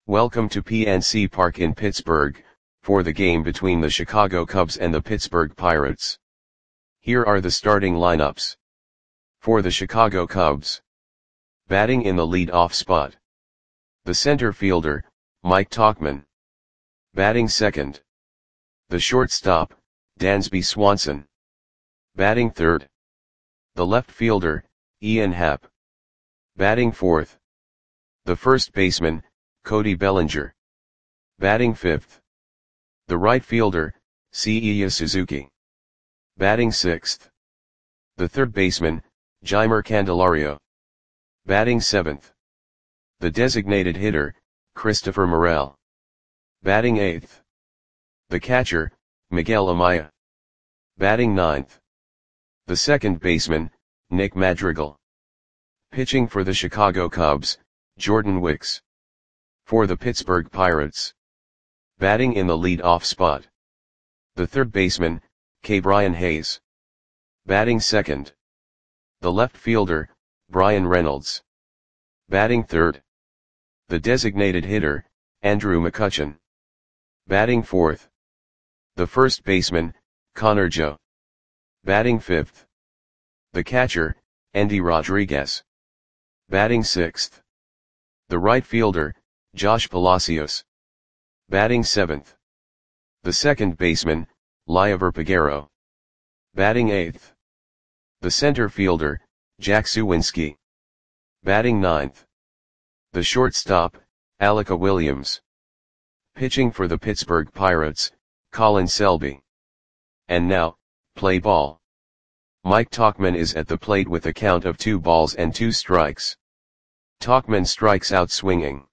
Welcome to PNC Park in Pittsburgh, for the game between the Chicago Cubs and the Pittsburgh Pirates. Here are the starting lineups. For the Chicago Cubs. Batting in the lead-off spot. The center fielder, Mike Tauchman. Batting second. The shortstop, Dansby Swanson. Batting third. The left fielder, Ian Happ. Batting fourth. The first baseman, Cody Bellinger. Batting fifth. The right fielder, Seiya Suzuki. Batting sixth. The third baseman, Jeimer Candelario. Batting seventh. The designated hitter, Christopher Morel. Batting eighth. The catcher, Miguel Amaya. Batting ninth. The second baseman, Nick Madrigal. Pitching for the Chicago Cubs, Jordan Wicks. For the Pittsburgh Pirates. Batting in the lead-off spot. The third baseman, Ke'Bryan Hayes. Batting second. The left fielder, Bryan Reynolds. Batting third. The designated hitter, Andrew McCutchen. Batting fourth. The first baseman, Connor Joe. Batting fifth. The catcher, Endy Rodriguez. Batting sixth. The right fielder, Josh Palacios. Batting seventh. The second baseman, Liover Peguero. Batting eighth. The center fielder, Jack Suwinski. Batting ninth. The shortstop, Alec Williams. Pitching for the Pittsburgh Pirates, Colin Selby. And now, play ball. Mike Tauchman is at the plate with a count of 2-2 strikes. Tauchman strikes out swinging.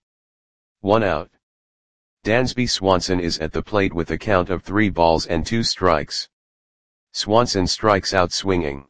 1 out. Dansby Swanson is at the plate with a count of 3-2 strikes. Swanson strikes out swinging.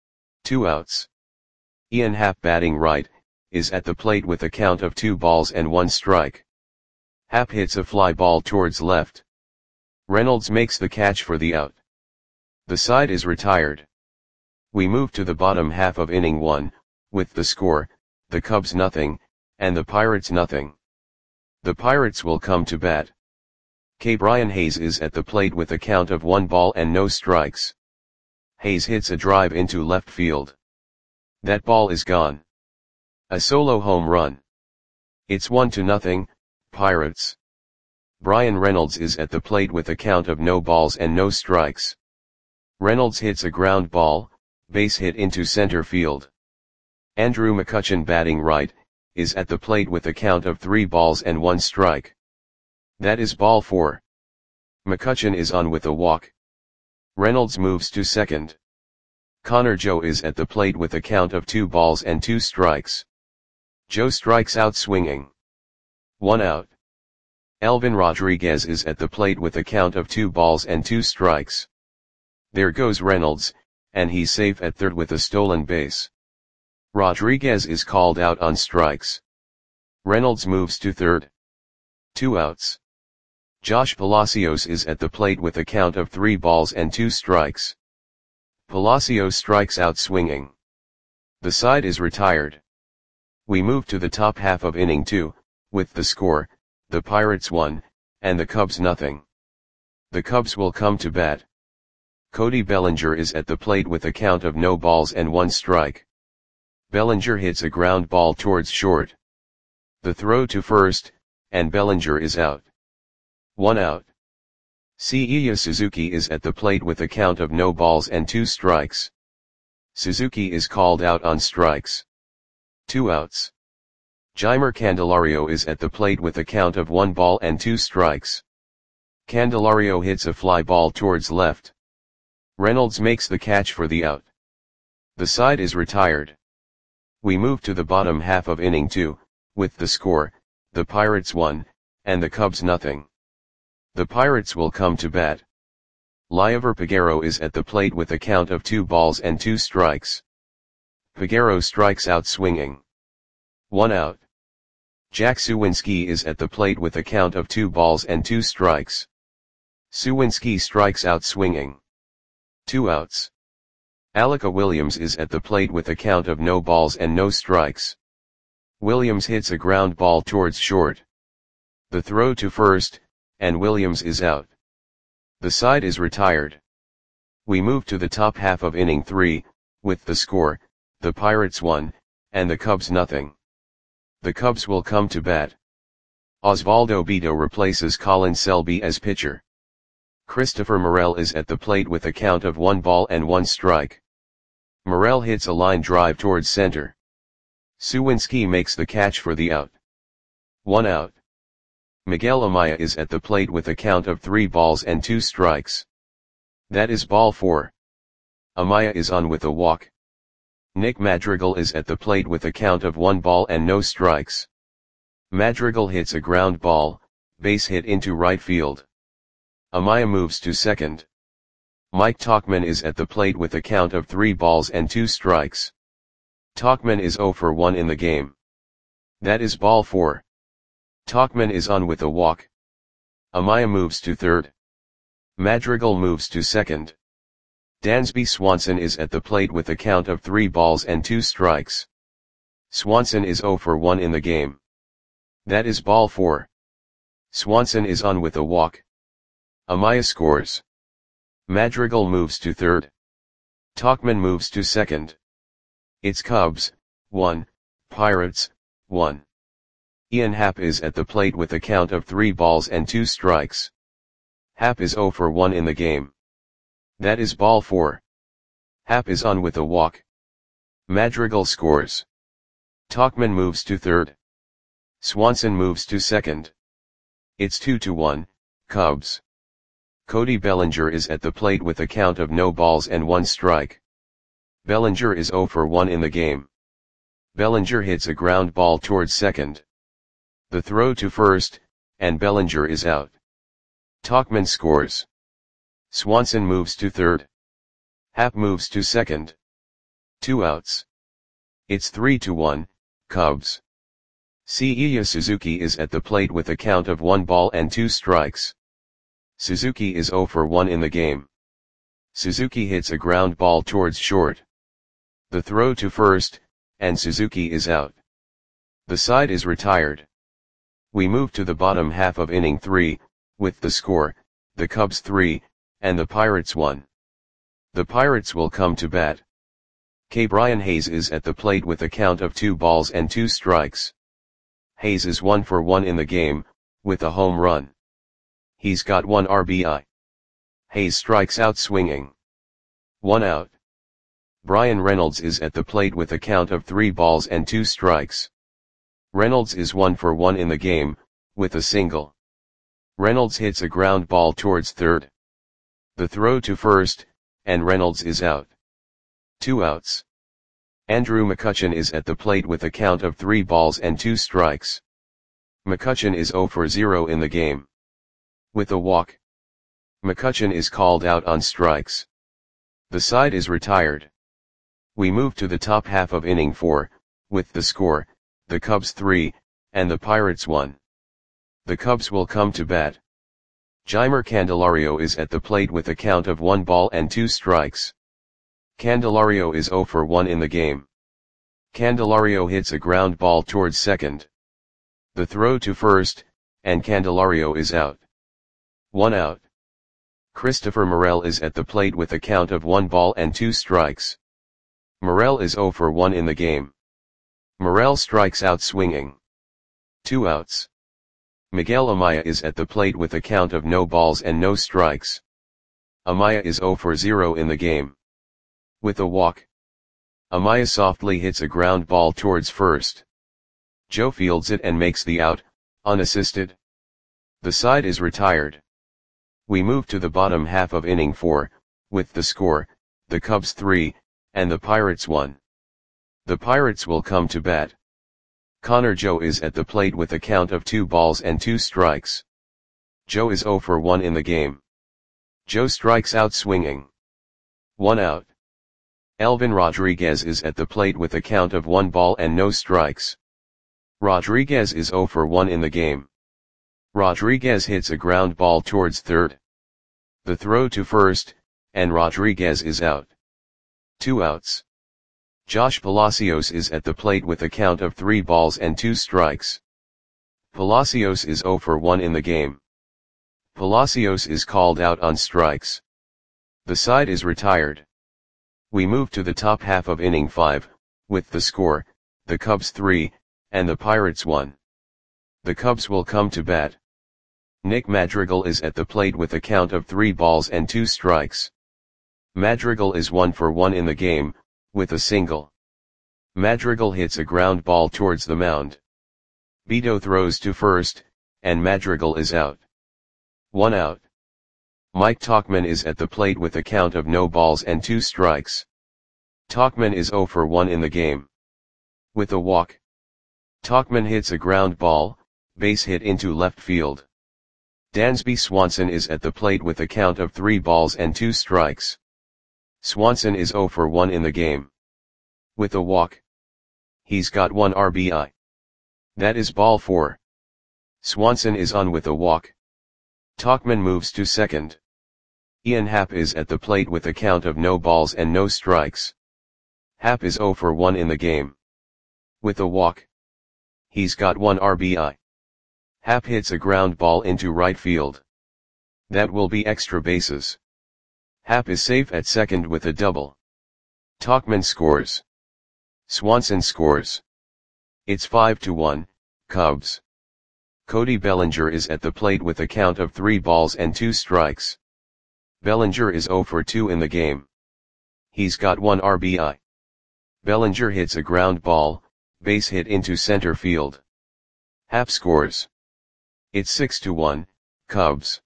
2 outs. Ian Happ, batting right, is at the plate with a count of 2-1 strike. Happ hits a fly ball towards left. Reynolds makes the catch for the out. The side is retired. We move to the bottom half of inning 1, with the score, the Cubs 0, and the Pirates 0. The Pirates will come to bat. Ke'Bryan Hayes is at the plate with a count of 1-0 strikes. Hayes hits a drive into left field. That ball is gone. A solo home run. It's 1-0, Pirates. Bryan Reynolds is at the plate with a count of no balls and no strikes. Reynolds hits a ground ball, base hit into center field. Andrew McCutchen, batting right, is at the plate with a count of 3-1 strike. That is ball 4. McCutchen is on with a walk. Reynolds moves to second. Connor Joe is at the plate with a count of 2-2 strikes. Joe strikes out swinging. 1 out. Elvin Rodriguez is at the plate with a count of 2-2 strikes. There goes Reynolds, and he's safe at third with a stolen base. Rodriguez is called out on strikes. Reynolds moves to third. 2 outs. Josh Palacios is at the plate with a count of 3-2 strikes. Palacios strikes out swinging. The side is retired. We move to the top half of inning 2, with the score, the Pirates 1, and the Cubs 0. The Cubs will come to bat. Cody Bellinger is at the plate with a count of no balls and 1 strike. Bellinger hits a ground ball towards short. The throw to first, and Bellinger is out. 1 out. Seiya Suzuki is at the plate with a count of no balls and 2 strikes. Suzuki is called out on strikes. 2 outs. Jeimer Candelario is at the plate with a count of 1-2 strikes. Candelario hits a fly ball towards left. Reynolds makes the catch for the out. The side is retired. We move to the bottom half of inning 2, with the score, the Pirates 1, and the Cubs 0. The Pirates will come to bat. Liover Peguero is at the plate with a count of 2-2 strikes. Peguero strikes out swinging. 1 out. Jack Suwinski is at the plate with a count of 2-2 strikes. Suwinski strikes out swinging. 2 outs. Alec Williams is at the plate with a count of no balls and no strikes. Williams hits a ground ball towards short. The throw to first, and Williams is out. The side is retired. We move to the top half of inning 3, with the score, the Pirates 1, and the Cubs nothing. The Cubs will come to bat. Osvaldo Bido replaces Colin Selby as pitcher. Christopher Morel is at the plate with a count of 1-1 Morel hits a line drive towards center. Suwinski makes the catch for the out. 1 out. Miguel Amaya is at the plate with a count of 3-2. That is ball 4. Amaya is on with a walk. Nick Madrigal is at the plate with a count of 1 ball and no strikes. Madrigal hits a ground ball, base hit into right field. Amaya moves to second. Mike Tauchman is at the plate with a count of 3-2. Tauchman is 0 for 1 in the game. That is ball 4. Tauchman is on with a walk. Amaya moves to third. Madrigal moves to second. Dansby Swanson is at the plate with a count of 3-2. Swanson is 0 for 1 in the game. That is ball 4. Swanson is on with a walk. Amaya scores. Madrigal moves to third. Tauchman moves to second. It's Cubs, 1, Pirates, 1. Ian Happ is at the plate with a count of 3-2. Happ is 0 for 1 in the game. That is ball 4. Happ is on with a walk. Madrigal scores. Tauchman moves to third. Swanson moves to second. It's 2-1, Cubs. Cody Bellinger is at the plate with a count of no balls and 1 strike. Bellinger is 0 for 1 in the game. Bellinger hits a ground ball towards second. The throw to first, and Bellinger is out. Tauchman scores. Swanson moves to third. Happ moves to second. 2 outs. It's 3-1, Cubs. Seiya Suzuki is at the plate with a count of 1 ball and 2 strikes. Suzuki is 0 for 1 in the game. Suzuki hits a ground ball towards short. The throw to first, and Suzuki is out. The side is retired. We move to the bottom half of inning 3, with the score, the Cubs 3, and the Pirates 1. The Pirates will come to bat. Brian Hayes is at the plate with a count of 2-2. Hayes is 1 for 1 in the game, with a home run. He's got 1 RBI. Hayes strikes out swinging. 1 out. Brian Reynolds is at the plate with a count of 3-2. Reynolds is 1 for 1 in the game, with a single. Reynolds hits a ground ball towards third. The throw to first, and Reynolds is out. 2 outs. Andrew McCutchen is at the plate with a count of 3-2. McCutchen is 0 for 0 in the game. With a walk. McCutchen is called out on strikes. The side is retired. We move to the top half of inning 4, with the score, the Cubs 3, and the Pirates 1. The Cubs will come to bat. Jeimer Candelario is at the plate with a count of 1 ball and 2 strikes. Candelario is 0 for 1 in the game. Candelario hits a ground ball towards second. The throw to first, and Candelario is out. 1 out. Christopher Morel is at the plate with a count of 1 ball and 2 strikes. Morel is 0 for 1 in the game. Morel strikes out swinging. 2 outs. Miguel Amaya is at the plate with a count of no balls and no strikes. Amaya is 0 for 0 in the game. With a walk. Amaya softly hits a ground ball towards first. Joe fields it and makes the out, unassisted. The side is retired. We move to the bottom half of inning 4, with the score, the Cubs 3, and the Pirates 1. The Pirates will come to bat. Connor Joe is at the plate with a count of 2 balls and 2 strikes. Joe is 0 for 1 in the game. Joe strikes out swinging. 1 out. Elvin Rodriguez is at the plate with a count of 1 ball and no strikes. Rodriguez is 0 for 1 in the game. Rodriguez hits a ground ball towards third. The throw to first, and Rodriguez is out. 2 outs. Josh Palacios is at the plate with a count of 3 balls and 2 strikes. Palacios is 0 for 1 in the game. Palacios is called out on strikes. The side is retired. We move to the top half of inning 5, with the score, the Cubs 3, and the Pirates 1. The Cubs will come to bat. Nick Madrigal is at the plate with a count of 3 balls and 2 strikes. Madrigal is 1 for 1 in the game, with a single. Madrigal hits a ground ball towards the mound. Beto throws to first, and Madrigal is out. 1 out. Mike Tauchman is at the plate with a count of no balls and 2 strikes. Tauchman is 0 for 1 in the game. With a walk. Tauchman hits a ground ball, base hit into left field. Dansby Swanson is at the plate with a count of 3 balls and 2 strikes. Swanson is 0 for 1 in the game. With a walk. He's got 1 RBI. That is ball 4. Swanson is on with a walk. Tauchman moves to second. Ian Happ is at the plate with a count of no balls and no strikes. Happ is 0 for 1 in the game. With a walk. He's got 1 RBI. Happ hits a ground ball into right field. That will be extra bases. Happ is safe at second with a double. Tauchman scores. Swanson scores. It's 5-1, Cubs. Cody Bellinger is at the plate with a count of 3 balls and 2 strikes. Bellinger is 0 for 2 in the game. He's got 1 RBI. Bellinger hits a ground ball, base hit into center field. Happ scores. It's 6-1, Cubs.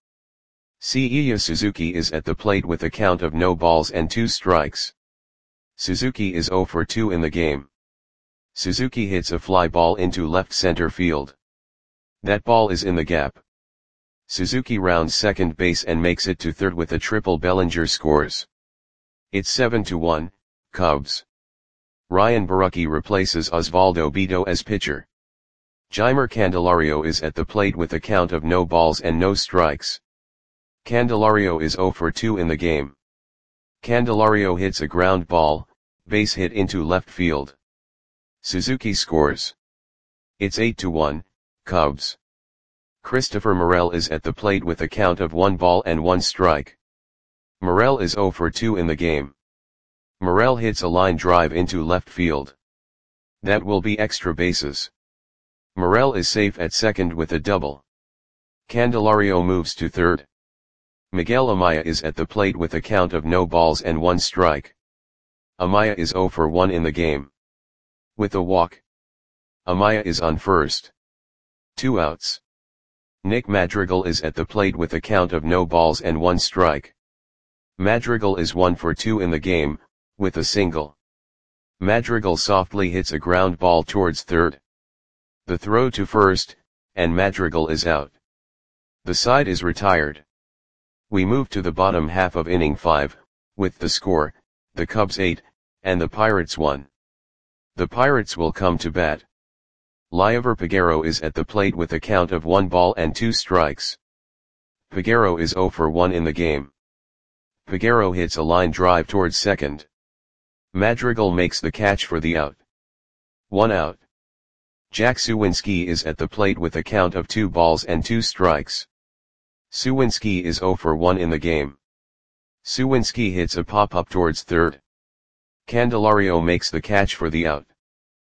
Seiya Suzuki is at the plate with a count of no balls and 2 strikes. Suzuki is 0 for 2 in the game. Suzuki hits a fly ball into left center field. That ball is in the gap. Suzuki rounds second base and makes it to third with a triple. Bellinger scores. It's 7-1, Cubs. Ryan Borucki replaces Osvaldo Beto as pitcher. Jeimer Candelario is at the plate with a count of no balls and no strikes. Candelario is 0 for 2 in the game. Candelario hits a ground ball, base hit into left field. Suzuki scores. It's 8-1, Cubs. Christopher Morel is at the plate with a count of 1 ball and 1 strike. Morel is 0 for 2 in the game. Morel hits a line drive into left field. That will be extra bases. Morel is safe at second with a double. Candelario moves to third. Miguel Amaya is at the plate with a count of no balls and 1 strike. Amaya is 0 for 1 in the game. With a walk. Amaya is on first. 2 outs. Nick Madrigal is at the plate with a count of no balls and 1 strike. Madrigal is 1 for 2 in the game, with a single. Madrigal softly hits a ground ball towards third. The throw to first, and Madrigal is out. The side is retired. We move to the bottom half of inning 5, with the score, the Cubs 8, and the Pirates 1. The Pirates will come to bat. Liover Peguero is at the plate with a count of 1 ball and 2 strikes. Peguero is 0 for 1 in the game. Peguero hits a line drive towards second. Madrigal makes the catch for the out. 1 out. Jack Suwinski is at the plate with a count of 2 balls and 2 strikes. Suwinski is 0 for 1 in the game. Suwinski hits a pop-up towards third. Candelario makes the catch for the out.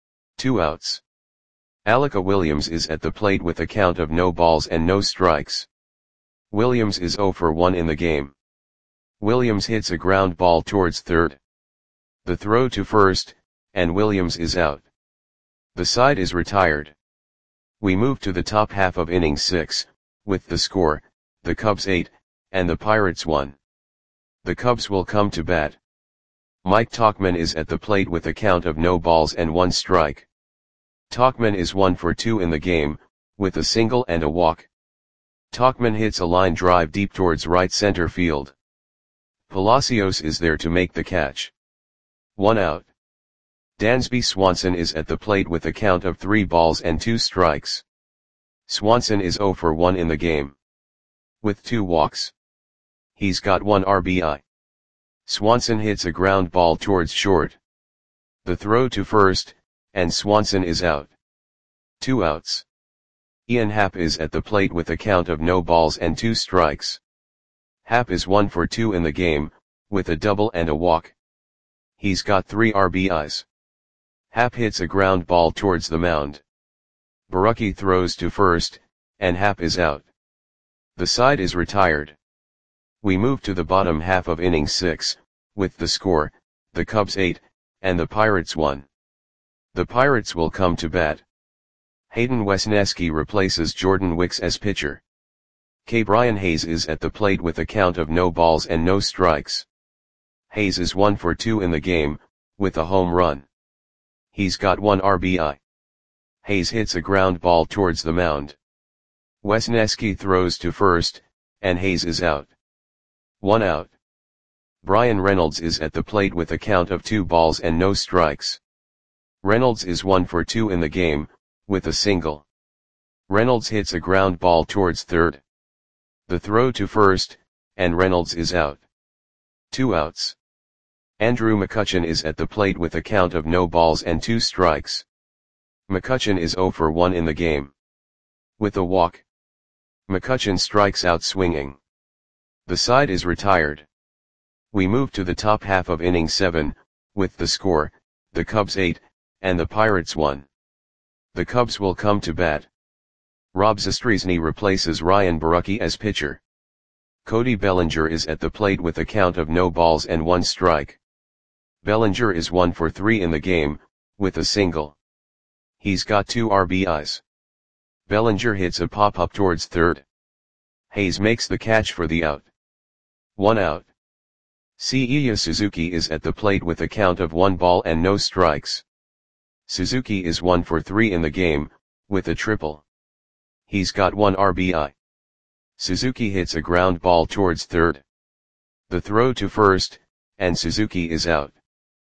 2 outs. Alika Williams is at the plate with a count of no balls and no strikes. Williams is 0 for 1 in the game. Williams hits a ground ball towards third. The throw to first, and Williams is out. The side is retired. We move to the top half of inning 6, with the score, the Cubs 8, and the Pirates 1. The Cubs will come to bat. Mike Tauchman is at the plate with a count of no balls and 1 strike. Tauchman is 1 for 2 in the game, with a single and a walk. Tauchman hits a line drive deep towards right center field. Palacios is there to make the catch. 1 out. Dansby Swanson is at the plate with a count of 3 balls and 2 strikes. Swanson is 0 for 1 in the game. With 2 walks. He's got 1 RBI. Swanson hits a ground ball towards short. The throw to first, and Swanson is out. 2 outs. Ian Happ is at the plate with a count of no balls and 2 strikes. Happ is 1 for 2 in the game, with a double and a walk. He's got 3 RBIs. Happ hits a ground ball towards the mound. Borucki throws to first, and Happ is out. The side is retired. We move to the bottom half of inning 6, with the score, the Cubs 8, and the Pirates 1. The Pirates will come to bat. Hayden Wesneski replaces Jordan Wicks as pitcher. Brian Hayes is at the plate with a count of no balls and no strikes. Hayes is 1 for 2 in the game, with a home run. He's got 1 RBI. Hayes hits a ground ball towards the mound. Wesneski throws to first, and Hayes is out. 1 out. Brian Reynolds is at the plate with a count of 2 balls and no strikes. Reynolds is 1 for 2 in the game, with a single. Reynolds hits a ground ball towards third. The throw to first, and Reynolds is out. 2 outs. Andrew McCutchen is at the plate with a count of no balls and 2 strikes. McCutchen is 0 for 1 in the game. With a walk. McCutchen strikes out swinging. The side is retired. We move to the top half of inning 7, with the score, the Cubs 8, and the Pirates 1. The Cubs will come to bat. Rob Zastryzny replaces Ryan Borucki as pitcher. Cody Bellinger is at the plate with a count of no balls and 1 strike. Bellinger is 1 for 3 in the game, with a single. He's got 2 RBIs. Bellinger hits a pop-up towards third. Hayes makes the catch for the out. 1 out. Seiya Suzuki is at the plate with a count of 1 ball and no strikes. Suzuki is 1 for 3 in the game, with a triple. He's got 1 RBI. Suzuki hits a ground ball towards third. The throw to first, and Suzuki is out.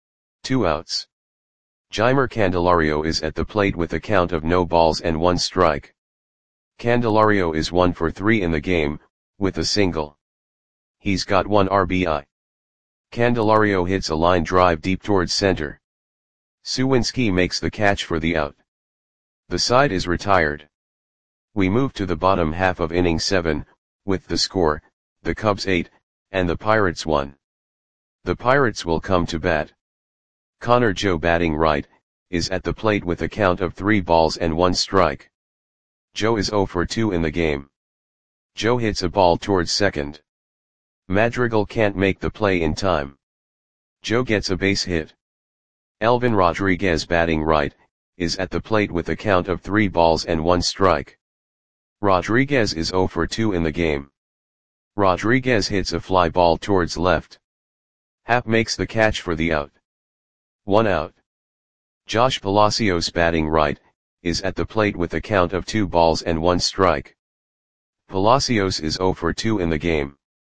2 outs. Jeimer Candelario is at the plate with a count of no balls and 1 strike. Candelario is 1 for 3 in the game, with a single. He's got 1 RBI. Candelario hits a line drive deep towards center. Suwinski makes the catch for the out. The side is retired. We move to the bottom half of inning 7, with the score, the Cubs 8, and the Pirates 1. The Pirates will come to bat. Connor Joe batting right, is at the plate with a count of 3 balls and 1 strike. Joe is 0 for 2 in the game. Joe hits a ball towards second. Madrigal can't make the play in time. Joe gets a base hit. Elvin Rodriguez batting right, is at the plate with a count of 3 balls and 1 strike. Rodriguez is 0 for 2 in the game. Rodriguez hits a fly ball towards left. Happ makes the catch for the out. 1 out. Josh Palacios batting right, is at the plate with a count of 2 balls and 1 strike. Palacios is 0 for 2 in the game.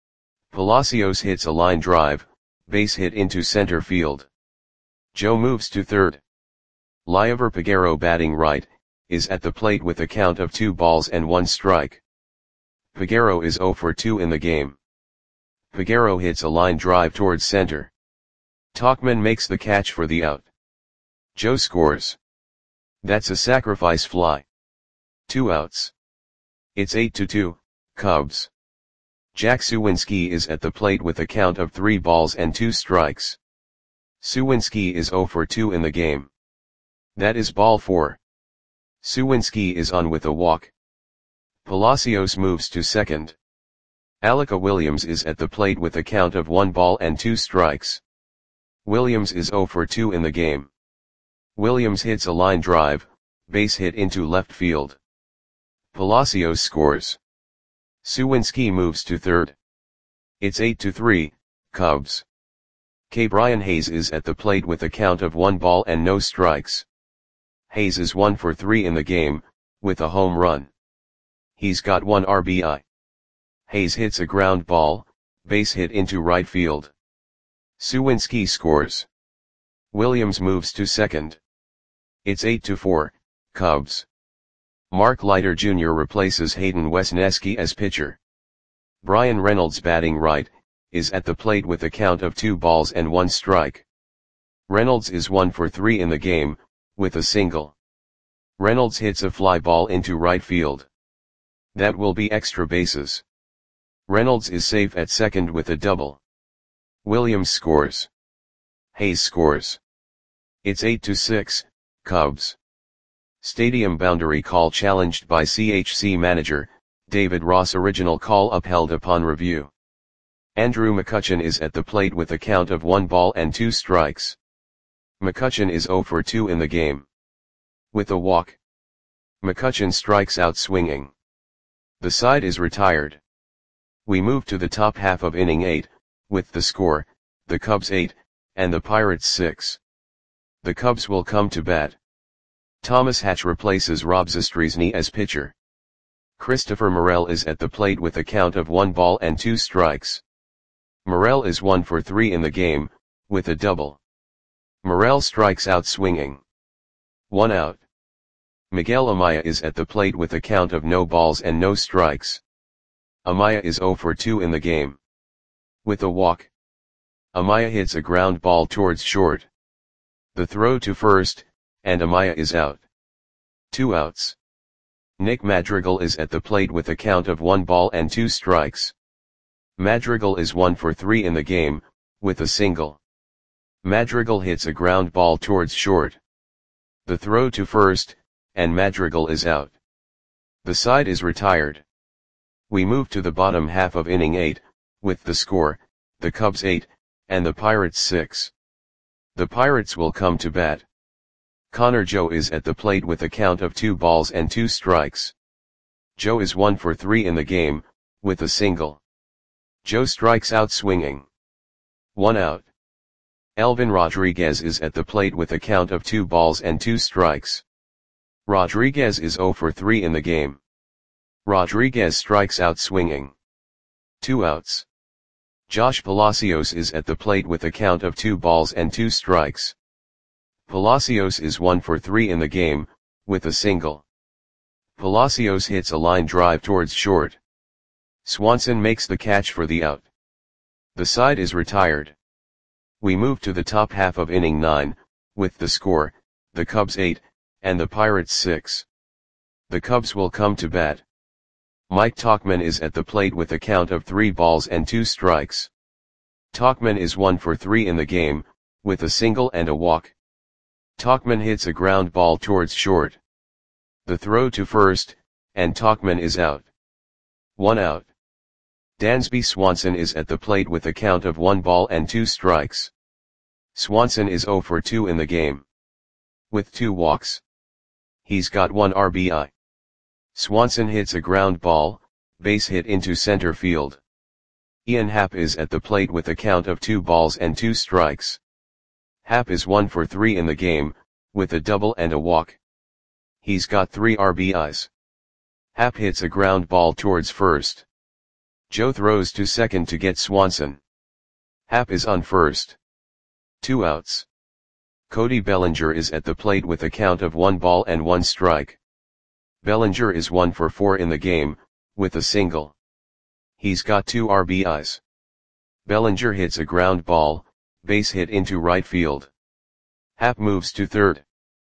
Palacios hits a line drive, base hit into center field. Joe moves to third. Liover Peguero batting right, is at the plate with a count of 2 balls and 1 strike. Peguero is 0 for 2 in the game. Peguero hits a line drive towards center. Tauchman makes the catch for the out. Joe scores. That's a sacrifice fly. 2 outs. It's 8-2, Cubs. Jack Suwinski is at the plate with a count of 3 balls and 2 strikes. Suwinski is 0 for 2 in the game. That is ball 4. Suwinski is on with a walk. Palacios moves to second. Alika Williams is at the plate with a count of 1 ball and 2 strikes. Williams is 0 for 2 in the game. Williams hits a line drive, base hit into left field. Palacios scores. Suwinski moves to third. It's 8-3, Cubs. Brian Hayes is at the plate with a count of 1 ball and no strikes. Hayes is 1 for 3 in the game, with a home run. He's got 1 RBI. Hayes hits a ground ball, base hit into right field. Suwinski scores. Williams moves to second. It's 8-4, Cubs. Mark Leiter Jr. replaces Hayden Wesneski as pitcher. Brian Reynolds batting right, is at the plate with a count of 2 balls and 1 strike. Reynolds is 1 for 3 in the game, with a single. Reynolds hits a fly ball into right field. That will be extra bases. Reynolds is safe at second with a double. Williams scores. Hayes scores. It's 8-6, Cubs. Stadium boundary call challenged by CHC manager, David Ross. Original call upheld upon review. Andrew McCutchen is at the plate with a count of 1-2 strikes. McCutchen is 0 for 2 in the game. With a walk. McCutchen strikes out swinging. The side is retired. We move to the top half of inning 8, with the score, the Cubs 8, and the Pirates 6. The Cubs will come to bat. Thomas Hatch replaces Rob Zastryzny as pitcher. Christopher Morel is at the plate with a count of 1-2 strikes. Morel is 1 for 3 in the game, with a double. Morel strikes out swinging. 1 out. Miguel Amaya is at the plate with a count of no balls and no strikes. Amaya is 0 for 2 in the game. With a walk. Amaya hits a ground ball towards short. The throw to first, and Amaya is out. 2 outs. Nick Madrigal is at the plate with a count of 1-2 strikes. Madrigal is 1 for 3 in the game, with a single. Madrigal hits a ground ball towards short. The throw to first, and Madrigal is out. The side is retired. We move to the bottom half of inning 8, with the score, the Cubs 8, and the Pirates 6. The Pirates will come to bat. Connor Joe is at the plate with a count of 2-2 strikes. Joe is 1 for 3 in the game, with a single. Joe strikes out swinging. 1 out. Elvin Rodriguez is at the plate with a count of 2-2 strikes. Rodriguez is 0 for 3 in the game. Rodriguez strikes out swinging. 2 outs. Josh Palacios is at the plate with a count of 2-2 strikes. Palacios is 1 for 3 in the game, with a single. Palacios hits a line drive towards short. Swanson makes the catch for the out. The side is retired. We move to the top half of inning 9, with the score, the Cubs 8, and the Pirates 6. The Cubs will come to bat. Mike Tauchman is at the plate with a count of 3-2 strikes. Tauchman is 1 for 3 in the game, with a single and a walk. Tauchman hits a ground ball towards short. The throw to first, and Tauchman is out. 1 out. Dansby Swanson is at the plate with a count of 1-2 strikes. Swanson is 0 for 2 in the game. With 2 walks. He's got 1 RBI. Swanson hits a ground ball, base hit into center field. Ian Happ is at the plate with a count of 2-2 strikes. Happ is 1 for 3 in the game, with a double and a walk. He's got 3 RBIs. Happ hits a ground ball towards first. Joe throws to second to get Swanson. Happ is on first. 2 outs. Cody Bellinger is at the plate with a count of 1-1 strike. Bellinger is 1 for 4 in the game, with a single. He's got 2 RBIs. Bellinger hits a ground ball, base hit into right field. Happ moves to third.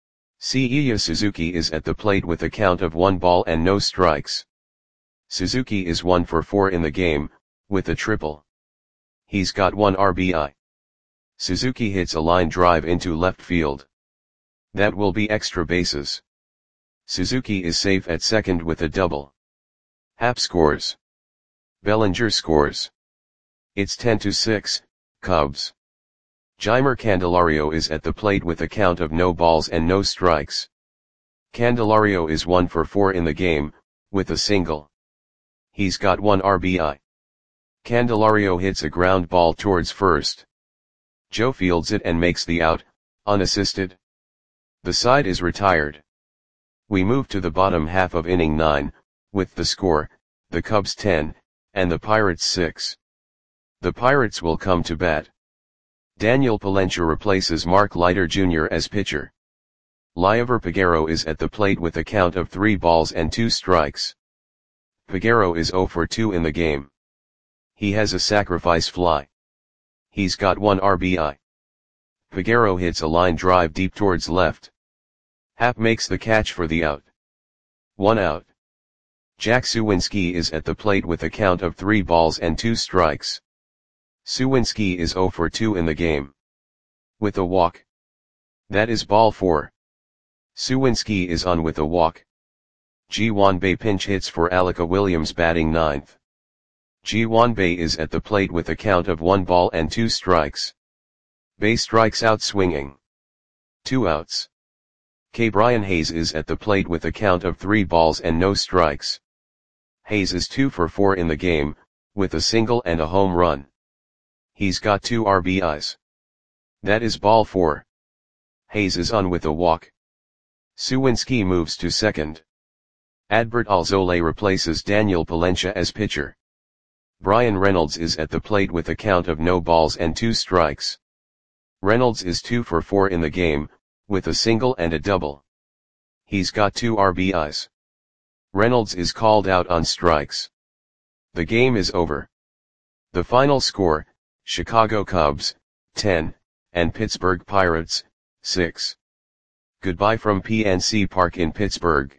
Seiya Suzuki is at the plate with a count of 1-0 strikes. Suzuki is 1 for 4 in the game, with a triple. He's got 1 RBI. Suzuki hits a line drive into left field. That will be extra bases. Suzuki is safe at second with a double. Happ scores. Bellinger scores. It's 10-6, Cubs. Jeimer Candelario is at the plate with a count of no balls and no strikes. Candelario is 1 for 4 in the game, with a single. He's got 1 RBI. Candelario hits a ground ball towards first. Joe fields it and makes the out, unassisted. The side is retired. We move to the bottom half of inning 9, with the score, the Cubs 10, and the Pirates 6. The Pirates will come to bat. Daniel Palencia replaces Mark Leiter Jr. as pitcher. Liover Peguero is at the plate with a count of 3-2 strikes. Peguero is 0 for 2 in the game. He has a sacrifice fly. He's got 1 RBI. Peguero hits a line drive deep towards left. Happ makes the catch for the out. 1 out. Jack Suwinski is at the plate with a count of 3 balls and 2 strikes. Suwinski is 0 for 2 in the game. With a walk. That is ball 4. Suwinski is on with a walk. Ji-hwan Bae pinch hits for Alaka Williams batting 9th. Ji-hwan Bae is at the plate with a count of 1 ball and 2 strikes. Bae strikes out swinging. 2 outs. Brian Hayes is at the plate with a count of 3 balls and no strikes. Hayes is 2 for 4 in the game, with a single and a home run. He's got 2 RBIs. That is ball 4. Hayes is on with a walk. Suwinski moves to second. Adbert Alzolay replaces Daniel Palencia as pitcher. Brian Reynolds is at the plate with a count of no balls and 2 strikes. Reynolds is 2 for 4 in the game, with a single and a double. He's got 2 RBIs. Reynolds is called out on strikes. The game is over. The final score, Chicago Cubs, 10, and Pittsburgh Pirates, 6. Goodbye from PNC Park in Pittsburgh.